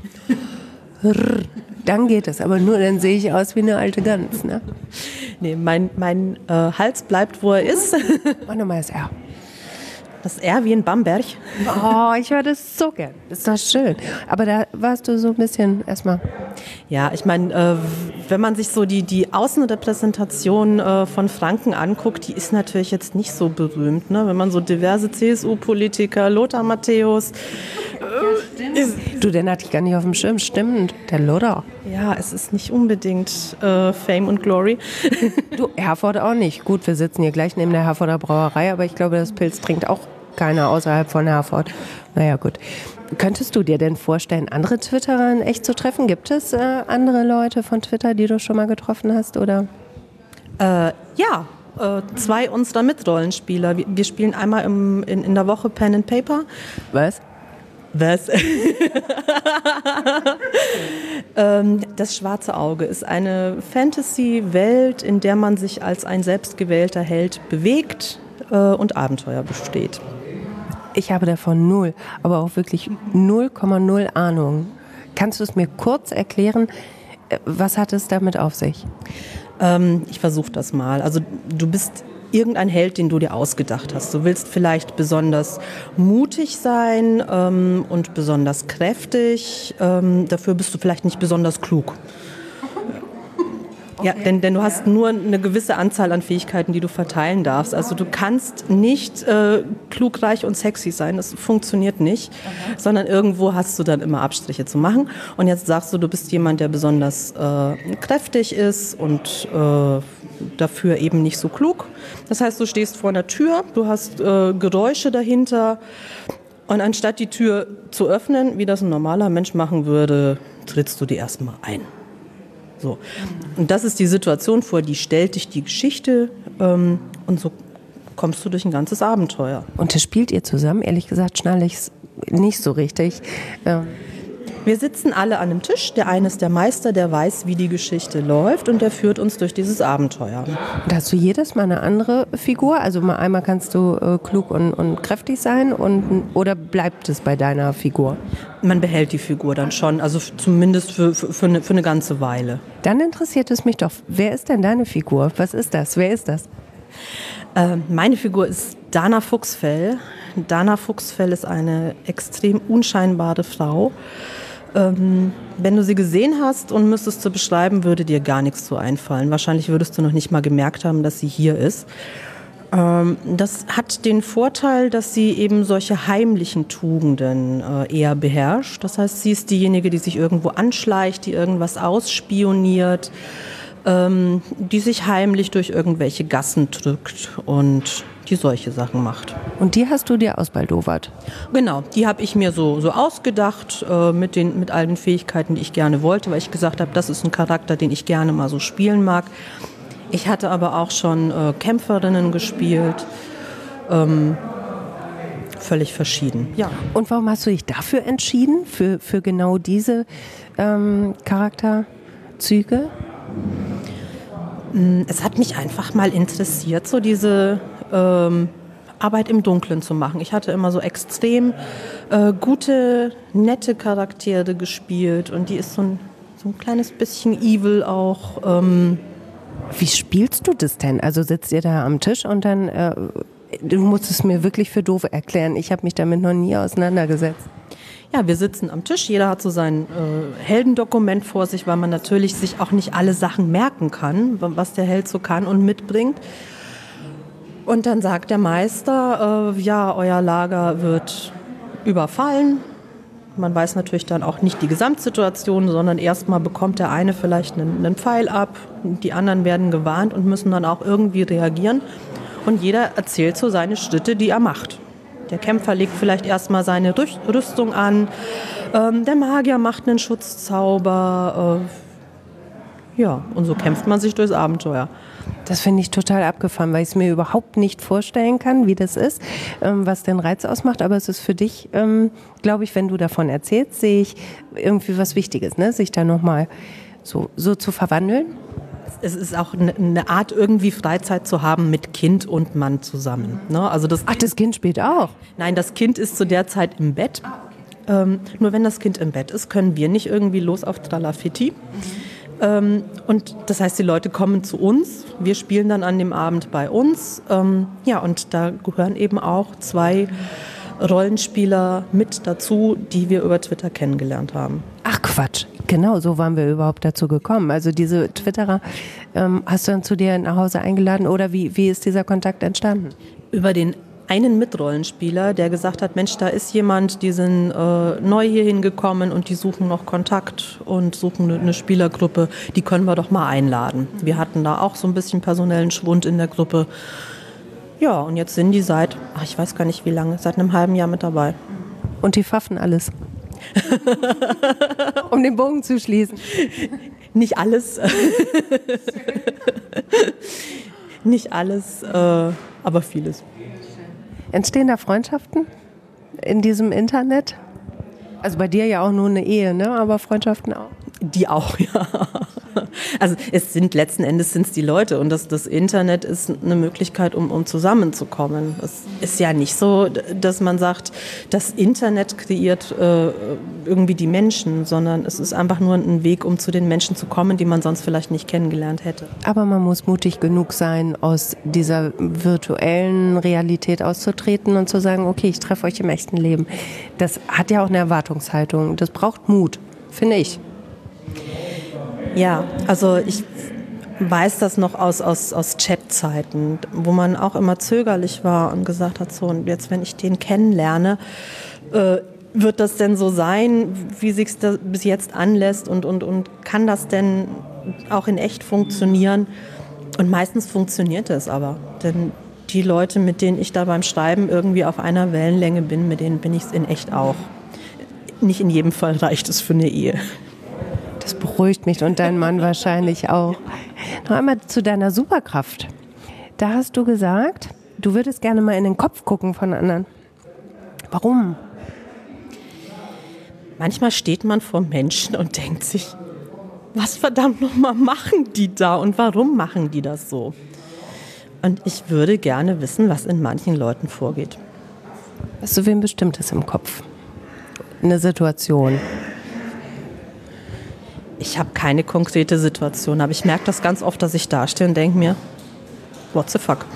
Dann geht es, aber nur dann sehe ich aus wie eine alte Gans, ne? Nee, mein, mein äh, Hals bleibt, wo er ist. Mach nochmal das R. Das R wie in Bamberg. Oh, ich höre das so gern. Das ist doch schön. Aber da warst du so ein bisschen erstmal. Ja, ich meine, äh, wenn man sich so die, die Außenrepräsentation äh, von Franken anguckt, die ist natürlich jetzt nicht so berühmt. Ne? Wenn man so diverse C S U-Politiker, Lothar Matthäus. Äh, ist, du, den hatte ich gar nicht auf dem Schirm. Stimmt, der Lothar. Ja, es ist nicht unbedingt äh, Fame und Glory. Du, Herford auch nicht. Gut, wir sitzen hier gleich neben der Herforder Brauerei, aber ich glaube, das Pilz trinkt auch keiner außerhalb von Herford. Naja, gut. Könntest du dir denn vorstellen, andere Twitterer in echt zu treffen? Gibt es äh, andere Leute von Twitter, die du schon mal getroffen hast, oder? Äh, ja, äh, zwei unserer Mitrollenspieler. Wir, wir spielen einmal im, in, in der Woche Pen and Paper. Was? Was? ähm, das schwarze Auge ist eine Fantasy-Welt, in der man sich als ein selbstgewählter Held bewegt äh, und Abenteuer besteht. Ich habe davon null, aber auch wirklich null Komma null Ahnung. Kannst du es mir kurz erklären, was hat es damit auf sich? Ähm, ich versuche das mal. Also du bist irgendein Held, den du dir ausgedacht hast. Du willst vielleicht besonders mutig sein ähm, und besonders kräftig. Ähm, dafür bist du vielleicht nicht besonders klug. Okay. Ja, denn, denn du hast nur eine gewisse Anzahl an Fähigkeiten, die du verteilen darfst. Also du kannst nicht äh, klug, reich und sexy sein. Das funktioniert nicht. Okay. Sondern irgendwo hast du dann immer Abstriche zu machen. Und jetzt sagst du, du bist jemand, der besonders äh, kräftig ist und äh, dafür eben nicht so klug. Das heißt, du stehst vor einer Tür, du hast äh, Geräusche dahinter. Und anstatt die Tür zu öffnen, wie das ein normaler Mensch machen würde, trittst du die erstmal ein. So. Und das ist die Situation, vor die stellt dich die Geschichte ähm, und so kommst du durch ein ganzes Abenteuer. Und das spielt ihr zusammen? Ehrlich gesagt schnalle ich es nicht so richtig. Ähm. Wir sitzen alle an einem Tisch. Der eine ist der Meister, der weiß, wie die Geschichte läuft und der führt uns durch dieses Abenteuer. Und hast du jedes Mal eine andere Figur? Also mal einmal kannst du äh, klug und, und kräftig sein und, oder bleibt es bei deiner Figur? Man behält die Figur dann schon, also zumindest für, für, für, eine, für eine ganze Weile. Dann interessiert es mich doch, wer ist denn deine Figur? Was ist das? Wer ist das? Äh, meine Figur ist Dana Fuchsfell. Dana Fuchsfell ist eine extrem unscheinbare Frau. Ähm, wenn du sie gesehen hast und müsstest sie beschreiben, würde dir gar nichts zu einfallen. Wahrscheinlich würdest du noch nicht mal gemerkt haben, dass sie hier ist. Ähm, das hat den Vorteil, dass sie eben solche heimlichen Tugenden äh, eher beherrscht. Das heißt, sie ist diejenige, die sich irgendwo anschleicht, die irgendwas ausspioniert, ähm, die sich heimlich durch irgendwelche Gassen drückt und die solche Sachen macht. Und die hast du dir ausbaldowert? Genau, die habe ich mir so, so ausgedacht äh, mit, den, mit all den Fähigkeiten, die ich gerne wollte, weil ich gesagt habe, das ist ein Charakter, den ich gerne mal so spielen mag. Ich hatte aber auch schon äh, Kämpferinnen gespielt, ähm, völlig verschieden. Ja. Und warum hast du dich dafür entschieden, für, für genau diese ähm, Charakterzüge? Es hat mich einfach mal interessiert, so diese ähm, Arbeit im Dunkeln zu machen. Ich hatte immer so extrem äh, gute, nette Charaktere gespielt und die ist so ein, so ein kleines bisschen evil auch. Ähm. Wie spielst du das denn? Also sitzt ihr da am Tisch und dann, äh, du musst es mir wirklich für doof erklären. Ich habe mich damit noch nie auseinandergesetzt. Ja, wir sitzen am Tisch, jeder hat so sein äh, Heldendokument vor sich, weil man natürlich sich auch nicht alle Sachen merken kann, was der Held so kann und mitbringt. Und dann sagt der Meister, äh, ja, euer Lager wird überfallen. Man weiß natürlich dann auch nicht die Gesamtsituation, sondern erstmal bekommt der eine vielleicht einen, einen Pfeil ab, die anderen werden gewarnt und müssen dann auch irgendwie reagieren. Und jeder erzählt so seine Schritte, die er macht. Der Kämpfer legt vielleicht erstmal seine Rüstung an, ähm, der Magier macht einen Schutzzauber, äh, Ja, und so kämpft man sich durchs Abenteuer. Das finde ich total abgefahren, weil ich es mir überhaupt nicht vorstellen kann, wie das ist, ähm, was den Reiz ausmacht. Aber es ist für dich, ähm, glaube ich, wenn du davon erzählst, sehe ich irgendwie was Wichtiges, ne? Sich da nochmal so, so zu verwandeln. Es ist auch eine Art, irgendwie Freizeit zu haben mit Kind und Mann zusammen. Ne? Also das Ach, das Kind spielt auch? Nein, das Kind ist zu der Zeit im Bett. Ähm, nur wenn das Kind im Bett ist, können wir nicht irgendwie los auf Tralafitti. Mhm. Ähm, und das heißt, die Leute kommen zu uns, wir spielen dann an dem Abend bei uns. Ähm, ja, und da gehören eben auch zwei Rollenspieler mit dazu, die wir über Twitter kennengelernt haben. Ach Quatsch, genau, so waren wir überhaupt dazu gekommen. Also diese Twitterer ähm, hast du dann zu dir nach Hause eingeladen oder wie, wie ist dieser Kontakt entstanden? Über den einen Mitrollenspieler, der gesagt hat, Mensch, da ist jemand, die sind äh, neu hier hingekommen und die suchen noch Kontakt und suchen eine, eine Spielergruppe, die können wir doch mal einladen. Wir hatten da auch so ein bisschen personellen Schwund in der Gruppe. Ja, und jetzt sind die seit, ach, ich weiß gar nicht wie lange, seit einem halben Jahr mit dabei. Und die pfaffen alles. Um den Bogen zu schließen. Nicht alles. Nicht alles, äh, aber vieles. Entstehen da Freundschaften in diesem Internet? Also bei dir ja auch nur eine Ehe, ne? Aber Freundschaften auch? Die auch, ja. Also es sind letzten Endes sind's die Leute und das, das Internet ist eine Möglichkeit, um, um zusammenzukommen. Es ist ja nicht so, dass man sagt, das Internet kreiert äh, irgendwie die Menschen, sondern es ist einfach nur ein Weg, um zu den Menschen zu kommen, die man sonst vielleicht nicht kennengelernt hätte. Aber man muss mutig genug sein, aus dieser virtuellen Realität auszutreten und zu sagen, okay, ich treffe euch im echten Leben. Das hat ja auch eine Erwartungshaltung. Das braucht Mut, finde ich. Ja, also ich weiß das noch aus, aus, aus Chat-Zeiten, wo man auch immer zögerlich war und gesagt hat, so, und jetzt, wenn ich den kennenlerne, äh, wird das denn so sein, wie sich das bis jetzt anlässt und, und, und kann das denn auch in echt funktionieren? Und meistens funktioniert es aber, denn die Leute, mit denen ich da beim Schreiben irgendwie auf einer Wellenlänge bin, mit denen bin ich es in echt auch. Nicht in jedem Fall reicht es für eine Ehe. Das beruhigt mich und dein Mann wahrscheinlich auch. Noch einmal zu deiner Superkraft. Da hast du gesagt, du würdest gerne mal in den Kopf gucken von anderen. Warum? Manchmal steht man vor Menschen und denkt sich, was verdammt nochmal machen die da und warum machen die das so? Und ich würde gerne wissen, was in manchen Leuten vorgeht. Hast du wen Bestimmtes im Kopf? Eine Situation? Ich habe keine konkrete Situation, aber ich merke das ganz oft, dass ich dastehe und denke mir, what the fuck?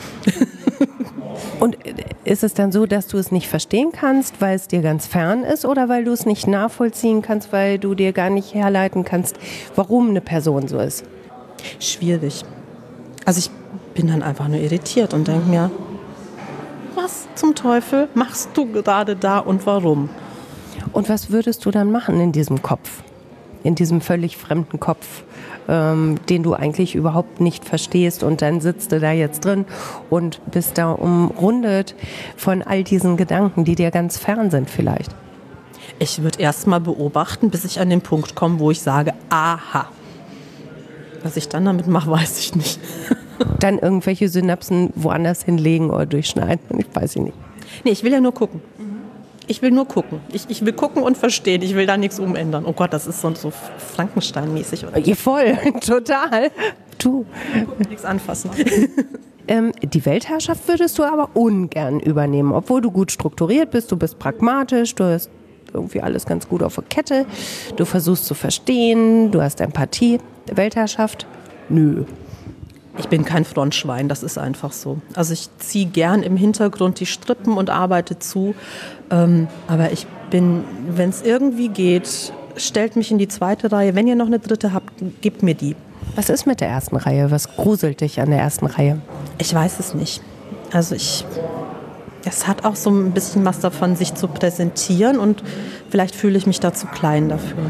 Und ist es dann so, dass du es nicht verstehen kannst, weil es dir ganz fern ist oder weil du es nicht nachvollziehen kannst, weil du dir gar nicht herleiten kannst, warum eine Person so ist? Schwierig. Also ich bin dann einfach nur irritiert und denke mir, was zum Teufel machst du gerade da und warum? Und was würdest du dann machen in diesem Kopf? In diesem völlig fremden Kopf, ähm, den du eigentlich überhaupt nicht verstehst und dann sitzt du da jetzt drin und bist da umrundet von all diesen Gedanken, die dir ganz fern sind vielleicht. Ich würde erst mal beobachten, bis ich an den Punkt komme, wo ich sage, aha. Was ich dann damit mache, weiß ich nicht. Dann irgendwelche Synapsen woanders hinlegen oder durchschneiden, ich weiß nicht. Nee, ich will ja nur gucken. Ich will nur gucken. Ich, ich will gucken und verstehen. Ich will da nichts umändern. Oh Gott, das ist so, so Frankenstein-mäßig. Oder? Ja, voll, total. Du. Nichts anfassen. Ähm, die Weltherrschaft würdest du aber ungern übernehmen, obwohl du gut strukturiert bist, du bist pragmatisch, du hast irgendwie alles ganz gut auf der Kette, du versuchst zu verstehen, du hast Empathie. Weltherrschaft? Nö. Ich bin kein Frontschwein, das ist einfach so. Also ich ziehe gern im Hintergrund die Strippen und arbeite zu. Ähm, aber ich bin, wenn es irgendwie geht, stellt mich in die zweite Reihe. Wenn ihr noch eine dritte habt, gebt mir die. Was ist mit der ersten Reihe? Was gruselt dich an der ersten Reihe? Ich weiß es nicht. Also ich, es hat auch so ein bisschen was davon, sich zu präsentieren und vielleicht fühle ich mich da zu klein dafür.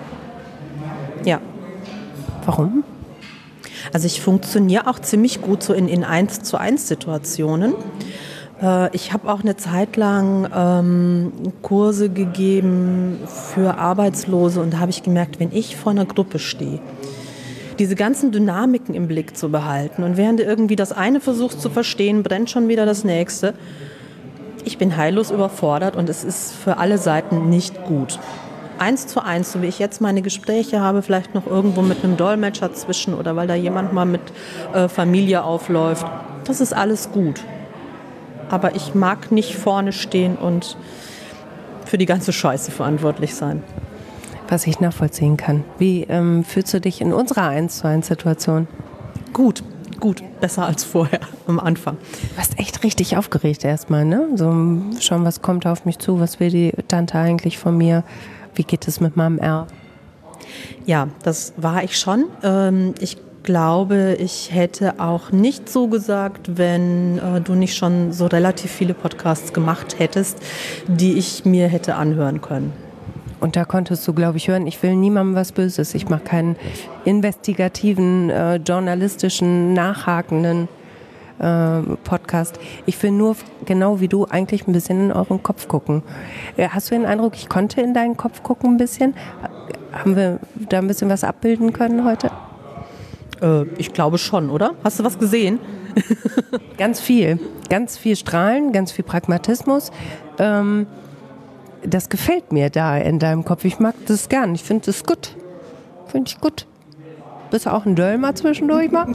Ja. Warum? Also ich funktioniere auch ziemlich gut so in, in eins zu eins Situationen. Äh, ich habe auch eine Zeit lang ähm, Kurse gegeben für Arbeitslose und da habe ich gemerkt, wenn ich vor einer Gruppe stehe, diese ganzen Dynamiken im Blick zu behalten. Und während du irgendwie das eine versuchst zu verstehen, brennt schon wieder das nächste. Ich bin heillos überfordert und es ist für alle Seiten nicht gut. Eins zu eins, so wie ich jetzt meine Gespräche habe, vielleicht noch irgendwo mit einem Dolmetscher zwischen oder weil da jemand mal mit äh, Familie aufläuft, das ist alles gut. Aber ich mag nicht vorne stehen und für die ganze Scheiße verantwortlich sein. Was ich nachvollziehen kann. Wie ähm, fühlst du dich in unserer eins zu eins Situation? Gut, gut, besser als vorher am Anfang. Du warst echt richtig aufgeregt erstmal, ne? So schauen, was kommt auf mich zu, was will die Tante eigentlich von mir? Wie geht es mit meinem R? Ja, das war ich schon. Ähm, ich glaube, ich hätte auch nicht so gesagt, wenn äh, du nicht schon so relativ viele Podcasts gemacht hättest, die ich mir hätte anhören können. Und da konntest du, glaube ich, hören, ich will niemandem was Böses. Ich mache keinen investigativen, äh, journalistischen, nachhakenden äh, Podcast. Ich will nur, genau wie du, eigentlich ein bisschen in euren Kopf gucken. Äh, hast du den Eindruck, ich konnte in deinen Kopf gucken ein bisschen? Haben wir da ein bisschen was abbilden können heute? Äh, ich glaube schon, oder? Hast du was gesehen? Ganz viel. Ganz viel Strahlen, ganz viel Pragmatismus. Ähm, das gefällt mir da in deinem Kopf. Ich mag das gern. Ich finde das gut. Finde ich gut. Bist du auch ein Döllmer zwischendurch mal?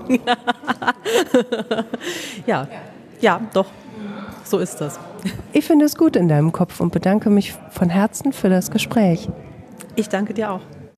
ja, ja, doch. So ist das. Ich finde es gut in deinem Kopf und bedanke mich von Herzen für das Gespräch. Ich danke dir auch.